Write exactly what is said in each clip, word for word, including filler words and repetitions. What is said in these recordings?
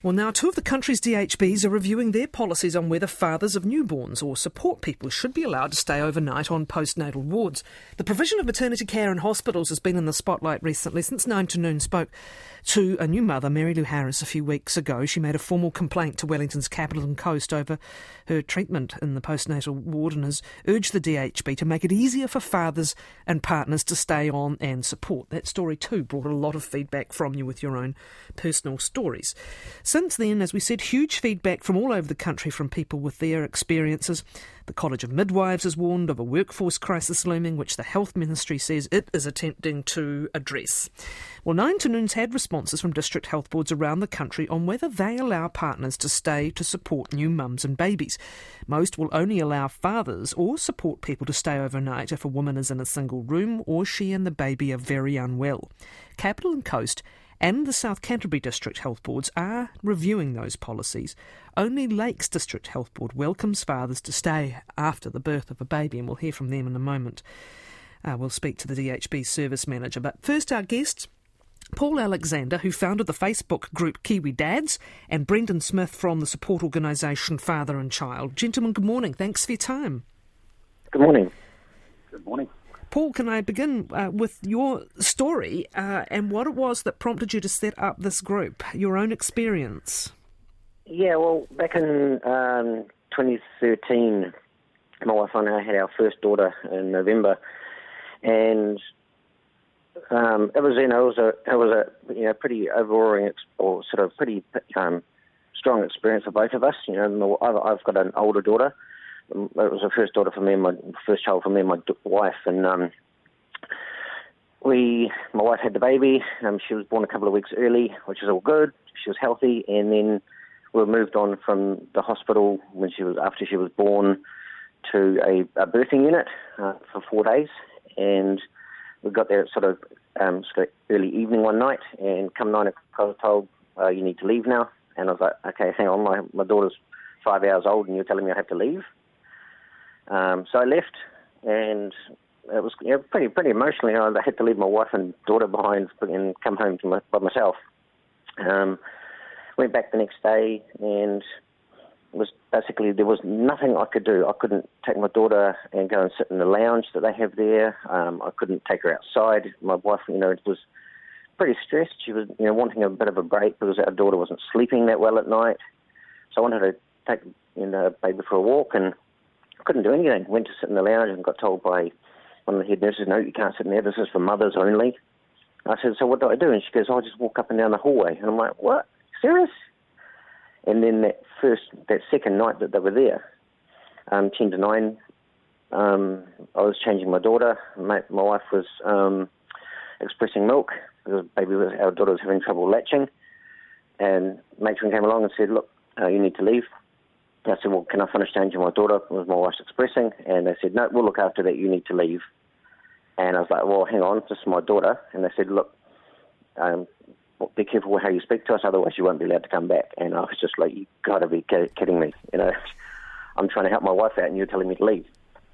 Well, now two of the country's D H Bs are reviewing their policies on whether fathers of newborns or support people should be allowed to stay overnight on postnatal wards. The provision of maternity care in hospitals has been in the spotlight recently. Since nine to Noon spoke to a new mother, Mary Lou Harris, a few weeks ago. She made a formal complaint to Wellington's Capital and Coast over her treatment in the postnatal ward and has urged the D H B to make it easier for fathers and partners to stay on and support. That story too brought a lot of feedback from you with your own personal stories. Since then, as we said, huge feedback from all over the country from people with their experiences. The College of Midwives has warned of a workforce crisis looming, which the Health Ministry says it is attempting to address. Well, Nine to Noon's had responses from district health boards around the country on whether they allow partners to stay to support new mums and babies. Most will only allow fathers or support people to stay overnight if a woman is in a single room or she and the baby are very unwell. Capital and Coast and the South Canterbury District Health Boards are reviewing those policies. Only Lakes District Health Board welcomes fathers to stay after the birth of a baby, and we'll hear from them in a moment. Uh, we'll speak to the D H B service manager. But first, our guest, Paul Alexander, who founded the Facebook group Kiwi Dads, and Brendan Smith from the support organisation Father and Child. Gentlemen, good morning. Thanks for your time. Good morning. Good morning. Paul, can I begin uh, with your story uh, and what it was that prompted you to set up this group, your own experience? Yeah, well, back in um, twenty thirteen, my wife and I had our first daughter in November, and um, it was, you know, it was a, it was a, you know, pretty overwhelming or sort of pretty um, strong experience for both of us. You know, I've got an older daughter. It was the first daughter for me, and my first child for me and my wife, and um, we, my wife had the baby. Um, she was born a couple of weeks early, which is all good. She was healthy, and then we were moved on from the hospital when she was after she was born to a, a birthing unit uh, for four days, and we got there at sort of um, sort of early evening one night, and come nine o'clock, I was told uh, you need to leave now, and I was like, okay, hang on, my my daughter's five hours old, and you're telling me I have to leave. Um, so I left, and it was you know, pretty pretty emotional. You know, I had to leave my wife and daughter behind and come home to my, by myself. Um, went back the next day, and it was basically there was nothing I could do. I couldn't take my daughter and go and sit in the lounge that they have there. Um, I couldn't take her outside. My wife, you know, was pretty stressed. She was, you know, wanting a bit of a break because our daughter wasn't sleeping that well at night. So I wanted to take you know, baby for a walk, and couldn't do anything. Went to sit in the lounge and got told by one of the head nurses, no, you can't sit in there, this is for mothers only. I said, so what do I do? And she goes, oh, I just walk up and down the hallway. And I'm like, what? Serious? And then that first, that second night that they were there, um, ten to nine, um, I was changing my daughter. My, my wife was um, expressing milk because baby was, our daughter was having trouble latching. And matron came along and said, look, uh, you need to leave. I said, well, can I finish changing my daughter? Was my wife's expressing? And they said, no, we'll look after that. You need to leave. And I was like, well, hang on, this is my daughter. And they said, look, um, be careful how you speak to us, otherwise you won't be allowed to come back. And I was just like, you got to be kidding me. You know, I'm trying to help my wife out and you're telling me to leave.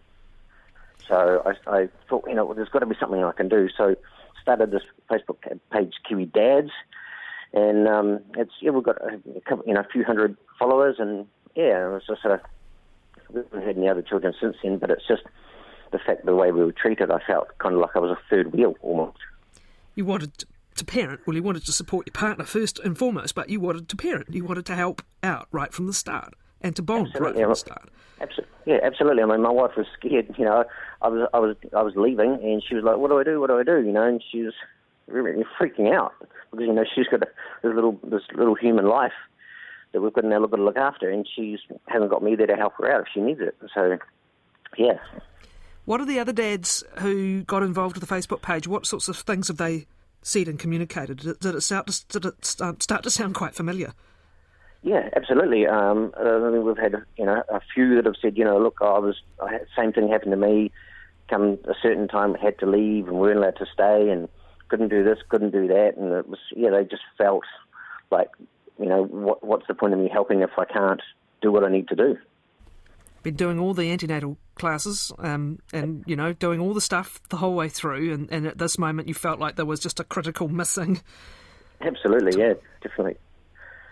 So I, I thought, you know, well, there's got to be something I can do. So started this Facebook page, Kiwi Dads. And um, it's, yeah, we've got a, couple, you know, a few hundred followers, and yeah, it was just a, we haven't had any other children since then, but it's just the fact the way we were treated, I felt kind of like I was a third wheel almost. You wanted to parent, well, you wanted to support your partner first and foremost, but you wanted to parent, you wanted to help out right from the start and to bond absolutely. right from the start. Absolutely, yeah, absolutely. I mean, my wife was scared. You know, I was, I was, I was leaving, and she was like, "What do I do? What do I do?" You know, and she was really freaking out because you know she's got a, this little, this little human life that we've got to now look, got to look after, and she hasn't got me there to help her out if she needs it. So, yeah. What are the other dads who got involved with the Facebook page? What sorts of things have they said and communicated? Did it, did it, start, to, did it start, start to sound quite familiar? Yeah, absolutely. Um, I mean, we've had you know a few that have said, you know, look, I was I had, same thing happened to me. Come a certain time, had to leave, and weren't allowed to stay, and couldn't do this, couldn't do that, and it was yeah, they just felt like, you know, what, what's the point of me helping if I can't do what I need to do? Been doing all the antenatal classes um, and, you know, doing all the stuff the whole way through, and, and at this moment you felt like there was just a critical missing. Absolutely, yeah, definitely.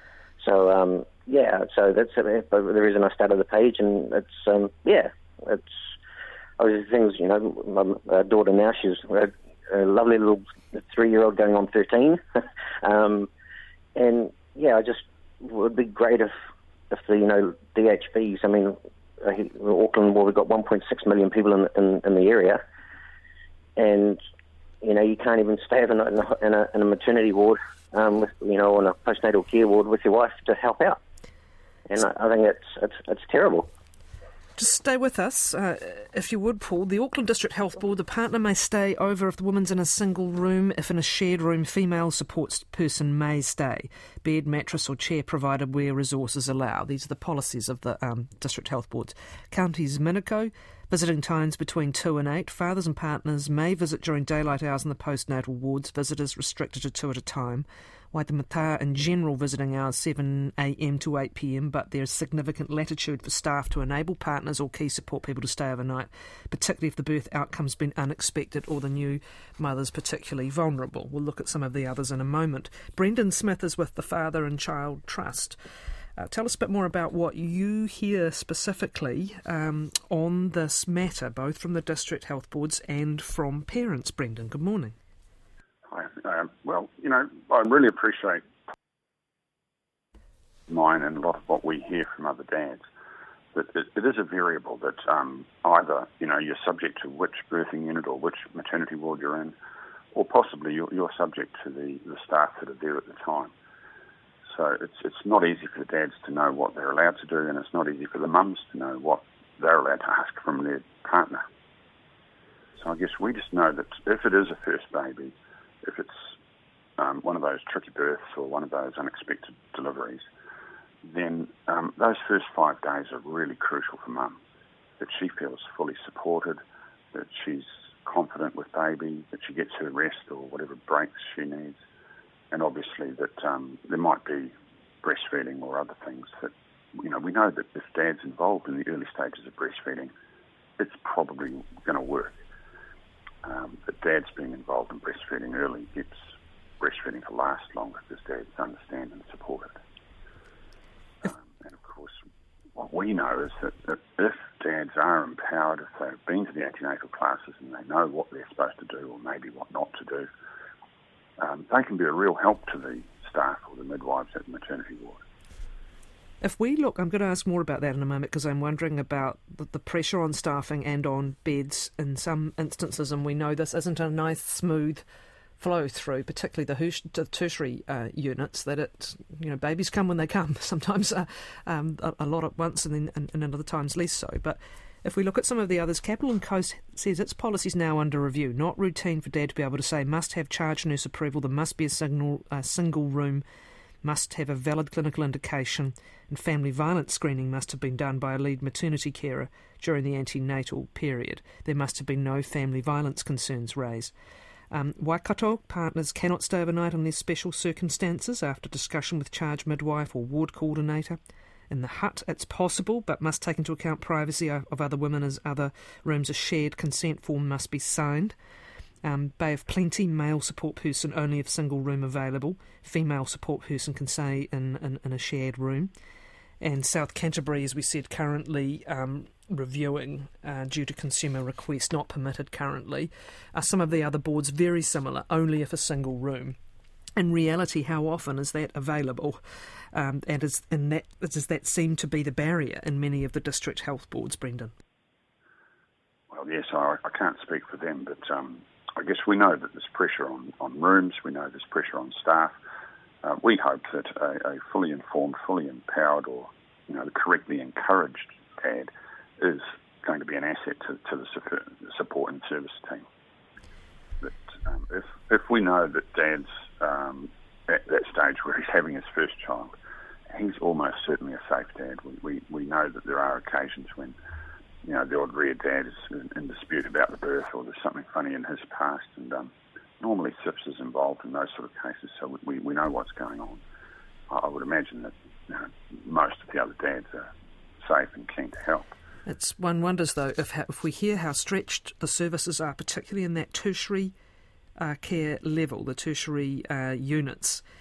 So, um, yeah, so that's it. But the reason I started the page, and it's, um, yeah, it's, obviously things, you know, my uh, daughter now, she's a, a lovely little three-year-old going on thirteen. um, and, yeah, I just, it would be great if, if the, you know, D H Bs, I mean, uh, Auckland, well, we've got one point six million people in, in, in the area, and, you know, you can't even stay in a, in a, in a maternity ward, um, with, you know, on a postnatal care ward with your wife to help out. And I, I think it's, it's, it's terrible. Just stay with us, uh, if you would, Paul. The Auckland District Health Board, the partner may stay over if the woman's in a single room. If in a shared room, female support person may stay. Bed, mattress or chair provided where resources allow. These are the policies of the um, District Health Boards. Counties Miniko, visiting times between two and eight. Fathers and partners may visit during daylight hours in the postnatal wards. Visitors restricted to two at a time. Waitemata in general visiting hours seven a m to eight p m, but there is significant latitude for staff to enable partners or key support people to stay overnight, particularly if the birth outcome's been unexpected or the new mother's particularly vulnerable. We'll look at some of the others in a moment. Brendan Smith is with the Father and Child Trust. Uh, tell us a bit more about what you hear specifically um, on this matter, both from the District Health Boards and from parents. Brendan, good morning. Uh, well, you know, I really appreciate mine and a lot of what we hear from other dads. That it, it is a variable that um, either, you know, you're subject to which birthing unit or which maternity ward you're in, or possibly you're, you're subject to the, the staff that are there at the time. So it's it's not easy for the dads to know what they're allowed to do, and it's not easy for the mums to know what they're allowed to ask from their partner. So I guess we just know that if it is a first baby, if it's um, one of those tricky births or one of those unexpected deliveries, then um, those first five days are really crucial for mum, that she feels fully supported, that she's confident with baby, that she gets her rest or whatever breaks she needs, and obviously that um, there might be breastfeeding or other things that, you know, we know that if dad's involved in the early stages of breastfeeding, it's probably going to work. Um, but dad's being involved in breastfeeding early gets breastfeeding to last longer because dads understand and support it. Um, and of course, what we know is that, that if dads are empowered, if they've been to the antenatal classes and they know what they're supposed to do or maybe what not to do, um, they can be a real help to the staff or the midwives at the maternity ward. If we look, I'm going to ask more about that in a moment because I'm wondering about the, the pressure on staffing and on beds in some instances, and we know this isn't a nice, smooth flow through, particularly the, hush, the tertiary uh, units, that it, you know, babies come when they come, sometimes uh, um, a, a lot at once and then and, and other times less so. But if we look at some of the others, Capital and Coast says its policy is now under review. Not routine for dad to be able to say must have charge nurse approval, there must be a, signal, a single room, must have a valid clinical indication, and family violence screening must have been done by a lead maternity carer during the antenatal period. There must have been no family violence concerns raised. Um, Waikato partners cannot stay overnight unless special circumstances after discussion with charge midwife or ward coordinator. In the hut, it's possible, but must take into account privacy of other women as other rooms are shared. Consent form must be signed. Um, Bay of Plenty, male support person only if single room available. Female support person can stay in, in, in a shared room. And South Canterbury, as we said, currently um, reviewing uh, due to consumer request, not permitted currently. Are some of the other boards very similar, only if a single room? In reality, how often is that available? Um, and is, and that, does that seem to be the barrier in many of the district health boards, Brendan? Well, yes, I, I can't speak for them, but um, I guess we know that there's pressure on, on rooms, we know there's pressure on staff. Uh, we hope that a, a fully informed, fully empowered or, you know, correctly encouraged dad is going to be an asset to, to the support and service team. That um, if, if we know that dad's um, at that stage where he's having his first child, he's almost certainly a safe dad. We, we, we know that there are occasions when, you know, the odd rear dad is in, in dispute about the birth or there's something funny in his past, and um, normally S I P S is involved in those sort of cases, so we, we know what's going on. I would imagine that, you know, most of the other dads are safe and keen to help. It's one wonders, though, if if we hear how stretched the services are, particularly in that tertiary uh, care level, the tertiary uh, units,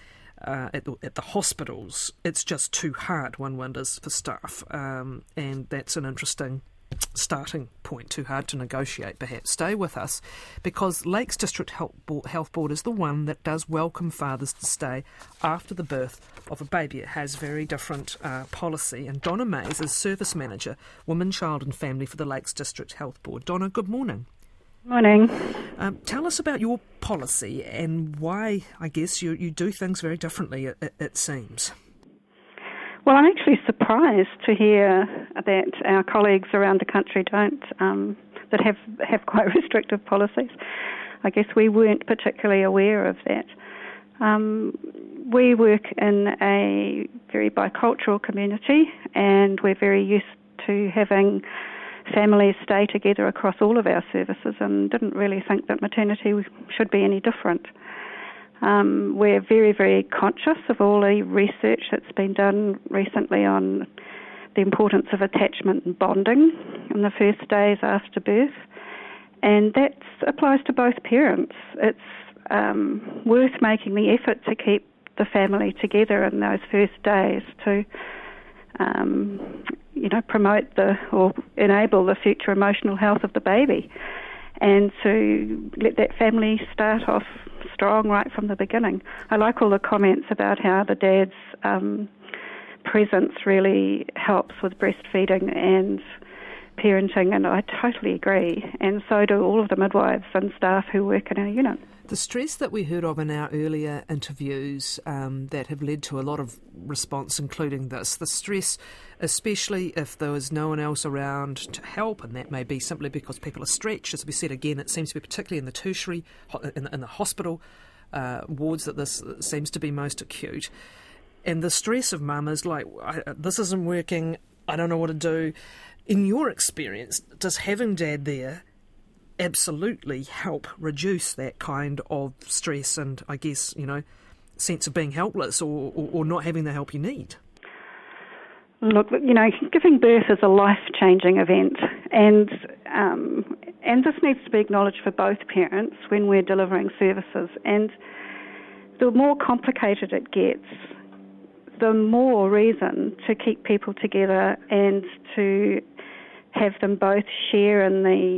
uh, at, the, at the hospitals, it's just too hard, one wonders, for staff. Um, and that's an interesting starting point, too hard to negotiate perhaps. Stay with us, because Lakes District Health Board, Health Board is the one that does welcome fathers to stay after the birth of a baby. It has very different uh, policy, and Donna Mays is Service Manager, Women, Child and Family for the Lakes District Health Board. Donna, good morning. Morning. Um, tell us about your policy and why, I guess, you, you do things very differently, it, it seems. Well, I'm actually surprised to hear that our colleagues around the country don't, um, that have, have quite restrictive policies. I guess we weren't particularly aware of that. Um, we work in a very bicultural community, and we're very used to having families stay together across all of our services, and didn't really think that maternity should be any different. Um, we're very, very conscious of all the research that's been done recently on the importance of attachment and bonding in the first days after birth, and that applies to both parents. It's um, worth making the effort to keep the family together in those first days to um, you know, promote the or enable the future emotional health of the baby, and to let that family start off strong right from the beginning. I like all the comments about how the dad's um, presence really helps with breastfeeding and parenting, and I totally agree, and so do all of the midwives and staff who work in our unit. The stress that we heard of in our earlier interviews um, that have led to a lot of response, including this, the stress, especially if there was no one else around to help, and that may be simply because people are stretched. As we said again, it seems to be particularly in the tertiary, in the, in the hospital uh, wards that this seems to be most acute. And the stress of mum is like, I, this isn't working, I don't know what to do. In your experience, does having dad there absolutely help reduce that kind of stress and, I guess, you know, sense of being helpless or, or, or not having the help you need? Look, you know, giving birth is a life-changing event, and um, and this needs to be acknowledged for both parents when we're delivering services. And the more complicated it gets, the more reason to keep people together and to have them both share in the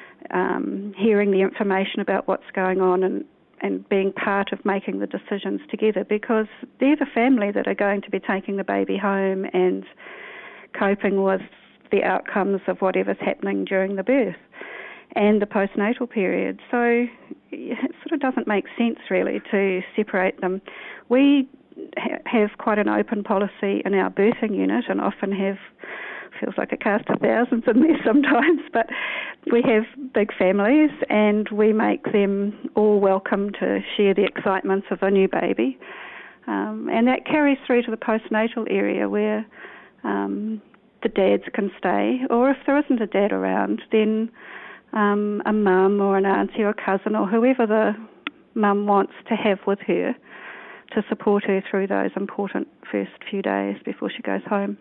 um, hearing the information about what's going on and, and being part of making the decisions together, because they're the family that are going to be taking the baby home and coping with the outcomes of whatever's happening during the birth and the postnatal period. So it sort of doesn't make sense really to separate them. We ha- have quite an open policy in our birthing unit, and often have, feels like a cast of thousands in there sometimes, but we have big families and we make them all welcome to share the excitements of a new baby. Um, and that carries through to the postnatal area where um, the dads can stay, or if there isn't a dad around, then um, a mum or an auntie or a cousin or whoever the mum wants to have with her to support her through those important first few days before she goes home.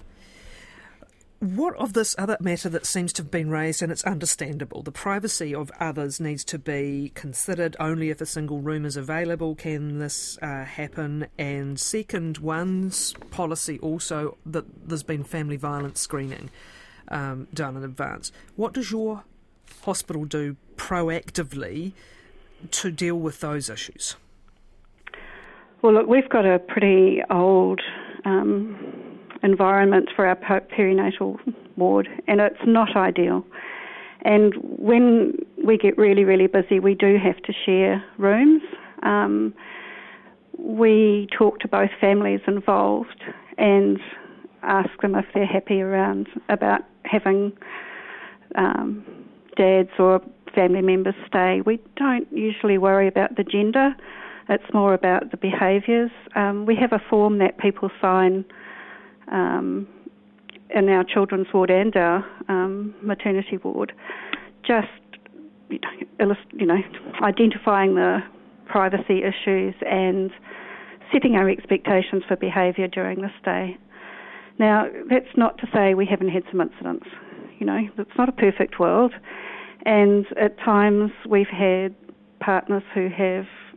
What of this other matter that seems to have been raised, and it's understandable, the privacy of others needs to be considered. Only if a single room is available can this uh, happen. And second, one's policy also that there's been family violence screening um, done in advance. What does your hospital do proactively to deal with those issues? Well, look, we've got a pretty old Um, environment for our perinatal ward, and it's not ideal. And when we get really, really busy, we do have to share rooms. Um, we talk to both families involved and ask them if they're happy around about having um, dads or family members stay. We don't usually worry about the gender. It's more about the behaviours. Um, we have a form that people sign Um, in our children's ward and our um, maternity ward, just you know, you know, identifying the privacy issues and setting our expectations for behaviour during the stay. Now, that's not to say we haven't had some incidents. You know, it's not a perfect world, and at times we've had partners who have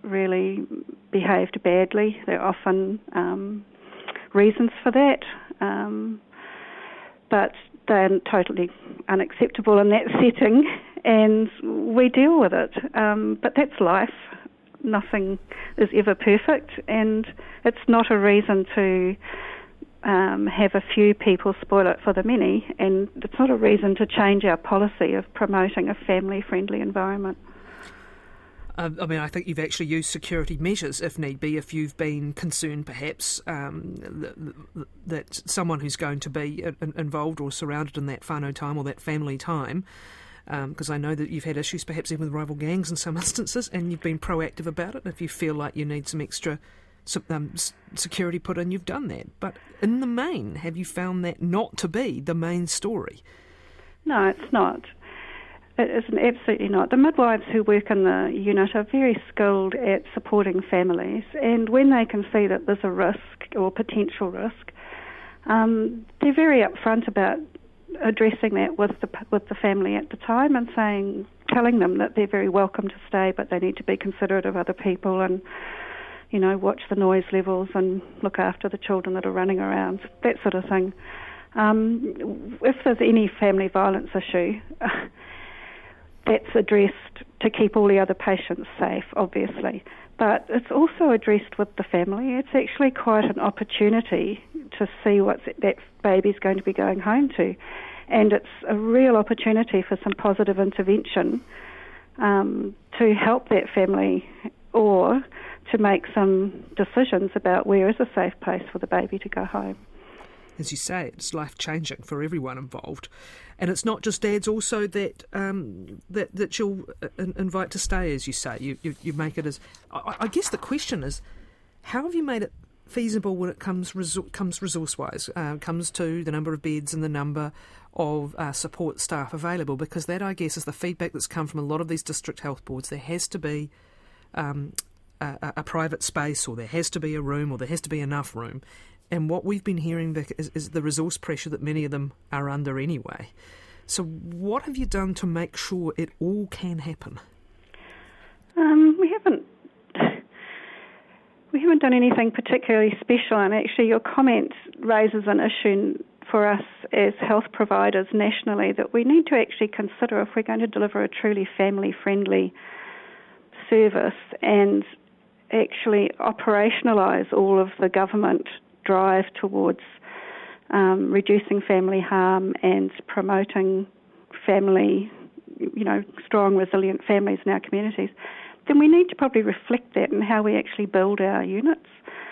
really behaved badly. There are often um, reasons for that, um, but they're totally unacceptable in that setting, and we deal with it. Um, but that's life. Nothing is ever perfect, and it's not a reason to um, have a few people spoil it for the many, and it's not a reason to change our policy of promoting a family-friendly environment. Uh, I mean, I think you've actually used security measures, if need be, if you've been concerned, perhaps, um, that, that someone who's going to be involved or surrounded in that whānau time or that family time, because um, I know that you've had issues perhaps even with rival gangs in some instances, and you've been proactive about it. If you feel like you need some extra some, um, security put in, you've done that. But in the main, have you found that not to be the main story? No, it's not. It isn't, absolutely not. The midwives who work in the unit are very skilled at supporting families, and when they can see that there's a risk or potential risk, um, they're very upfront about addressing that with the with the family at the time and saying, telling them that they're very welcome to stay, but they need to be considerate of other people and, you know, watch the noise levels and look after the children that are running around, that sort of thing. Um, if there's any family violence issue, that's addressed to keep all the other patients safe, obviously. But it's also addressed with the family. It's actually quite an opportunity to see what that baby's going to be going home to. And it's a real opportunity for some positive intervention um, to help that family or to make some decisions about where is a safe place for the baby to go home. As you say, it's life-changing for everyone involved. And it's not just dads also that um, that, that you'll invite to stay, as you say. You you, you make it as... I, I guess the question is, how have you made it feasible when it comes resor- comes resource-wise, uh, comes to the number of beds and the number of uh, support staff available? Because that, I guess, is the feedback that's come from a lot of these district health boards. There has to be um, a, a private space, or there has to be a room, or there has to be enough room. And what we've been hearing, Vic, is, is the resource pressure that many of them are under anyway. So what have you done to make sure it all can happen? Um, we haven't we haven't done anything particularly special, and actually your comment raises an issue for us as health providers nationally that we need to actually consider if we're going to deliver a truly family-friendly service and actually operationalise all of the government drive towards um, reducing family harm and promoting family, you know, strong, resilient families in our communities, then we need to probably reflect that in how we actually build our units.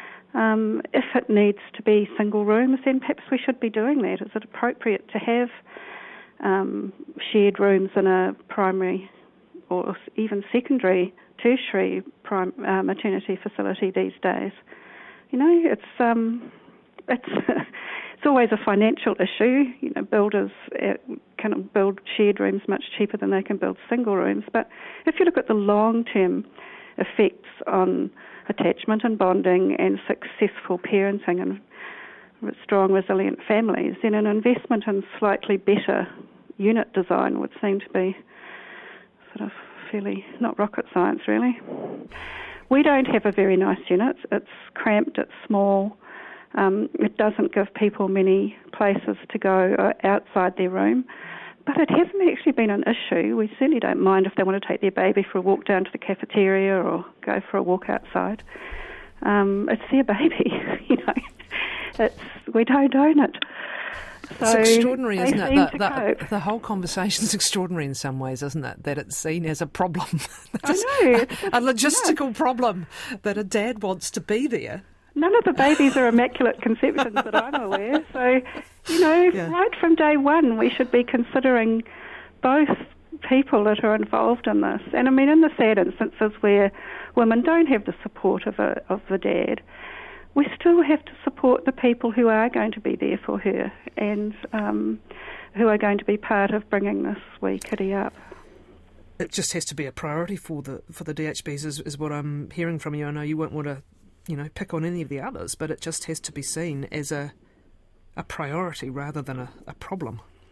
Um, if it needs to be single rooms, then perhaps we should be doing that. Is it appropriate to have um, shared rooms in a primary or even secondary, tertiary prim- uh, maternity facility these days? You know, it's um, it's it's always a financial issue. You know, builders uh, can build shared rooms much cheaper than they can build single rooms. But if you look at the long-term effects on attachment and bonding and successful parenting and strong, resilient families, then an investment in slightly better unit design would seem to be sort of fairly not rocket science, really. We don't have a very nice unit. It's cramped, it's small. Um, it doesn't give people many places to go outside their room. But it hasn't actually been an issue. We certainly don't mind if they want to take their baby for a walk down to the cafeteria or go for a walk outside. Um, it's their baby, you know. It's, we don't own it. So it's extraordinary, isn't it? The, the, the whole conversation is extraordinary in some ways, isn't it? That it's seen as a problem. I know. A, a logistical problem that a dad wants to be there. None of the babies are immaculate conceptions that I'm aware. So, you know, yeah. right from day one, we should be considering both people that are involved in this. And I mean, in the sad instances where women don't have the support of a, of the dad, we still have to support the people who are going to be there for her and um, who are going to be part of bringing this wee kiddie up. It just has to be a priority for the for the D H Bs, is, is what I'm hearing from you. I know you won't want to, you know, pick on any of the others, but it just has to be seen as a a priority rather than a, a problem.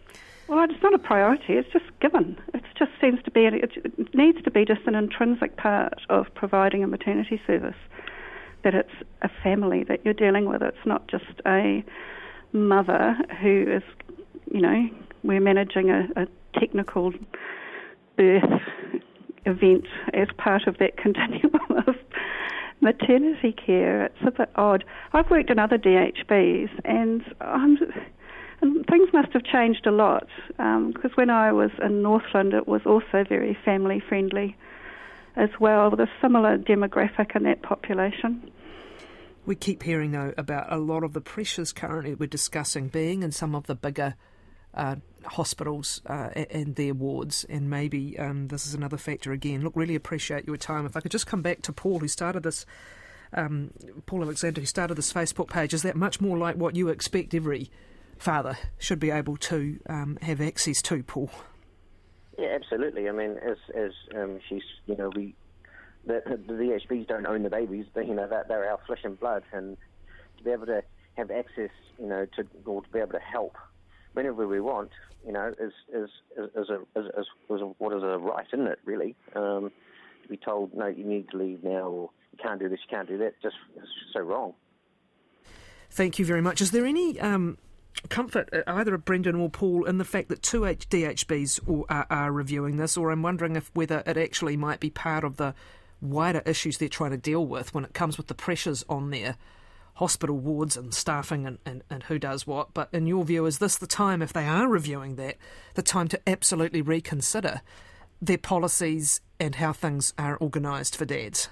Well, it's not a priority. It's just given. It just seems to be. It needs to be just an intrinsic part of providing a maternity service. That it's a family that you're dealing with. It's not just a mother who is, you know, we're managing a, a technical birth event as part of that continuum of maternity care. It's a bit odd. I've worked in other D H Bs, and, I'm, and things must have changed a lot, because um, when I was in Northland, it was also very family friendly as well, with a similar demographic in that population. We keep hearing, though, about a lot of the pressures currently we're discussing being in some of the bigger uh, hospitals uh, and their wards, and maybe um, this is another factor again. Look, really appreciate your time. If I could just come back to Paul, who started this, um, Paul Alexander, who started this Facebook page, is that much more like what you expect every father should be able to um, have access to, Paul? Yeah, absolutely. I mean, as as um, she's, you know, we the, the D H Bs don't own the babies, but you know that they're, they're our flesh and blood, and to be able to have access, you know, to or to be able to help whenever we want, you know, is is is a is, is, is a, what is a right, isn't it? Really, um, to be told no, you need to leave now, or you can't do this, you can't do that, just it's just so wrong. Thank you very much. Is there any Um comfort, either of Brendan or Paul, in the fact that two D H Bs are, are reviewing this, or I'm wondering if whether it actually might be part of the wider issues they're trying to deal with when it comes with the pressures on their hospital wards and staffing and, and, and who does what. But in your view, is this the time, if they are reviewing that, the time to absolutely reconsider their policies and how things are organised for dads?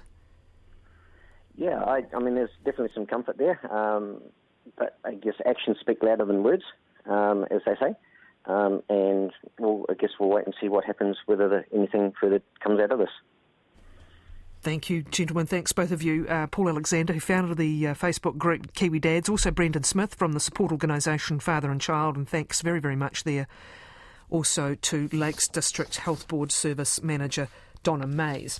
Yeah, I, I mean, there's definitely some comfort there. Um, But I guess actions speak louder than words, um, as they say. Um, and we'll, I guess we'll wait and see what happens, whether the, anything further comes out of this. Thank you, gentlemen. Thanks, both of you. Uh, Paul Alexander, who founded the uh, Facebook group Kiwi Dads, also Brendan Smith from the support organisation Father and Child, and thanks very, very much there also to Lakes District Health Board Service Manager Donna Mays.